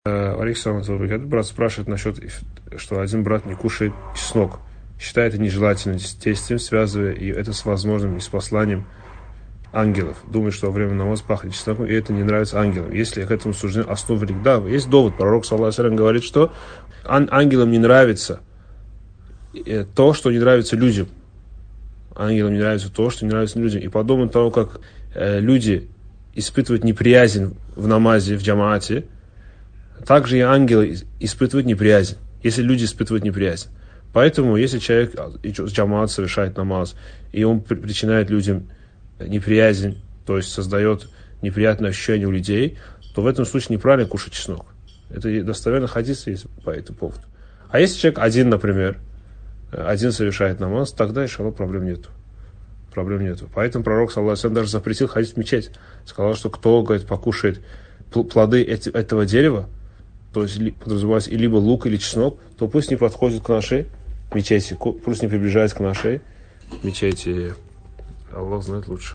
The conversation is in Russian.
Александр, брат спрашивает насчет, что один брат не кушает чеснок. Считает это нежелательным действием, связывая и это с возможным и с посланием ангелов. Думает, что во время намаза пахнет чесноком, и это не нравится ангелам. Если к этому суждению основывали, да, есть довод. Пророк, саллаллаху алейхи, говорит, что ангелам не нравится то, что не нравится людям. Ангелам не нравится то, что не нравится людям. И подобно тому, как люди испытывают неприязнь в намазе, в джамаате, также и ангелы испытывают неприязнь, если люди испытывают неприязнь. Поэтому, если человек с джамаат совершает намаз, и он причиняет людям неприязнь, то есть создает неприятное ощущение у людей, то в этом случае неправильно кушать чеснок. Это достоверно хадис есть по этому поводу. А если человек один, например, один совершает намаз, тогда, иншаллах, проблем нету. Поэтому пророк, саллаллаху алейхи ва саллям, даже запретил ходить в мечеть. Сказал, что кто, говорит, покушает плоды этого дерева, то есть подразумевается и либо лук, или чеснок, то пусть не подходит к нашей мечети, пусть не приближается к нашей мечети. Аллах знает лучше.